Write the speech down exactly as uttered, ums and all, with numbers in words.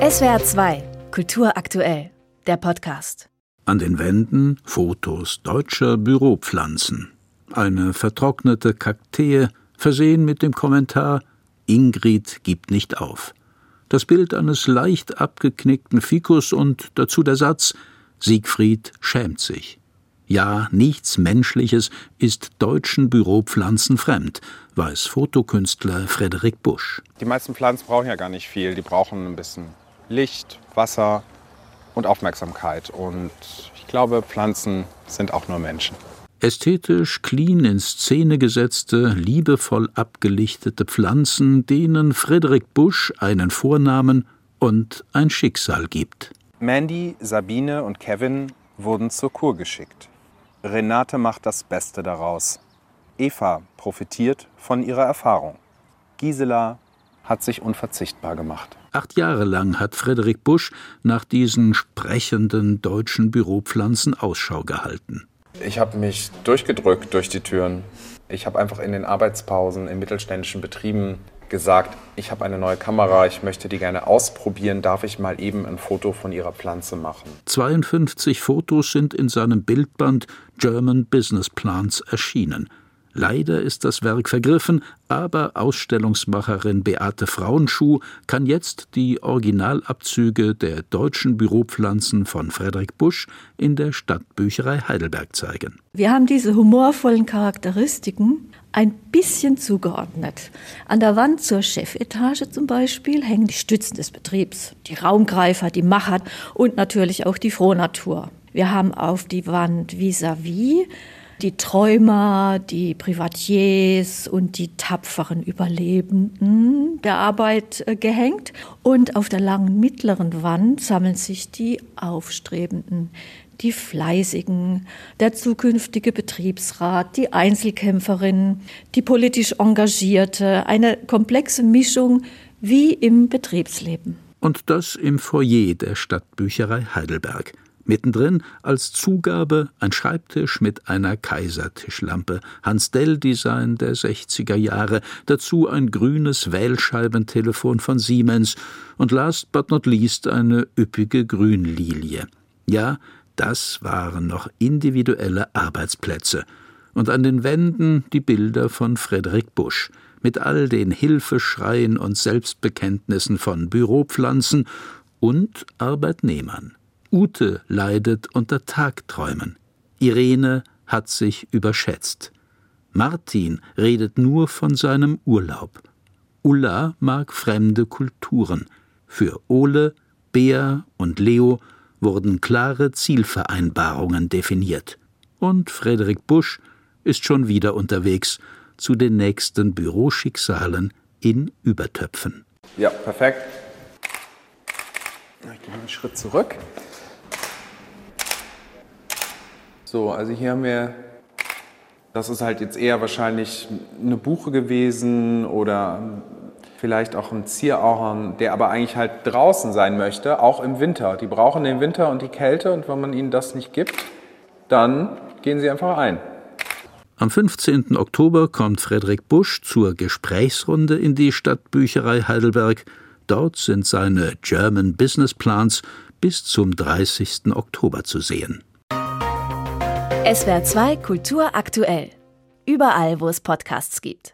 S W R zwei Kultur aktuell, der Podcast. An den Wänden Fotos deutscher Büropflanzen. Eine vertrocknete Kaktee, versehen mit dem Kommentar »Ingrid gibt nicht auf«. Das Bild eines leicht abgeknickten Ficus und dazu der Satz »Siegfried schämt sich«. Ja, nichts Menschliches ist deutschen Büropflanzen fremd, weiß Fotokünstler Frederik Busch. Die meisten Pflanzen brauchen ja gar nicht viel. Die brauchen ein bisschen Licht, Wasser und Aufmerksamkeit. Und ich glaube, Pflanzen sind auch nur Menschen. Ästhetisch, clean in Szene gesetzte, liebevoll abgelichtete Pflanzen, denen Frederik Busch einen Vornamen und ein Schicksal gibt. Mandy, Sabine und Kevin wurden zur Kur geschickt. Renate macht das Beste daraus. Eva profitiert von ihrer Erfahrung. Gisela hat sich unverzichtbar gemacht. Acht Jahre lang hat Frederik Busch nach diesen sprechenden deutschen Büropflanzen Ausschau gehalten. Ich habe mich durchgedrückt durch die Türen. Ich habe einfach in den Arbeitspausen in mittelständischen Betrieben gesagt, ich habe eine neue Kamera, ich möchte die gerne ausprobieren, darf ich mal eben ein Foto von ihrer Pflanze machen. zweiundfünfzig Fotos sind in seinem Bildband German Business Plants erschienen. Leider ist das Werk vergriffen, aber Ausstellungsmacherin Beate Frauenschuh kann jetzt die Originalabzüge der deutschen Büropflanzen von Frederik Busch in der Stadtbücherei Heidelberg zeigen. Wir haben diese humorvollen Charakteristiken ein bisschen zugeordnet. An der Wand zur Chefetage zum Beispiel hängen die Stützen des Betriebs, die Raumgreifer, die Macher und natürlich auch die Frohnatur. Wir haben auf die Wand vis-à-vis die Träumer, die Privatiers und die tapferen Überlebenden der Arbeit äh, gehängt. Und auf der langen mittleren Wand sammeln sich die Aufstrebenden, die Fleißigen, der zukünftige Betriebsrat, die Einzelkämpferin, die politisch Engagierte, eine komplexe Mischung wie im Betriebsleben. Und das im Foyer der Stadtbücherei Heidelberg. Mittendrin als Zugabe ein Schreibtisch mit einer Kaisertischlampe, Hans-Dell-Design der sechziger Jahre, dazu ein grünes Wählscheibentelefon von Siemens und last but not least eine üppige Grünlilie. Ja, das waren noch individuelle Arbeitsplätze. Und an den Wänden die Bilder von Frederik Busch, mit all den Hilfeschreien und Selbstbekenntnissen von Büropflanzen und Arbeitnehmern. Ute leidet unter Tagträumen. Irene hat sich überschätzt. Martin redet nur von seinem Urlaub. Ulla mag fremde Kulturen. Für Ole, Bea und Leo wurden klare Zielvereinbarungen definiert. Und Frederik Busch ist schon wieder unterwegs zu den nächsten Büroschicksalen in Übertöpfen. Ja, perfekt. Ich gehe einen Schritt zurück. So, also hier haben wir, das ist halt jetzt eher wahrscheinlich eine Buche gewesen oder vielleicht auch ein Zierahorn, der aber eigentlich halt draußen sein möchte, auch im Winter. Die brauchen den Winter und die Kälte und wenn man ihnen das nicht gibt, dann gehen sie einfach ein. Am fünfzehnten Oktober kommt Frederik Busch zur Gesprächsrunde in die Stadtbücherei Heidelberg. Dort sind seine German Business Plants bis zum dreißigsten Oktober zu sehen. S W R zwei Kultur aktuell. Überall, wo es Podcasts gibt.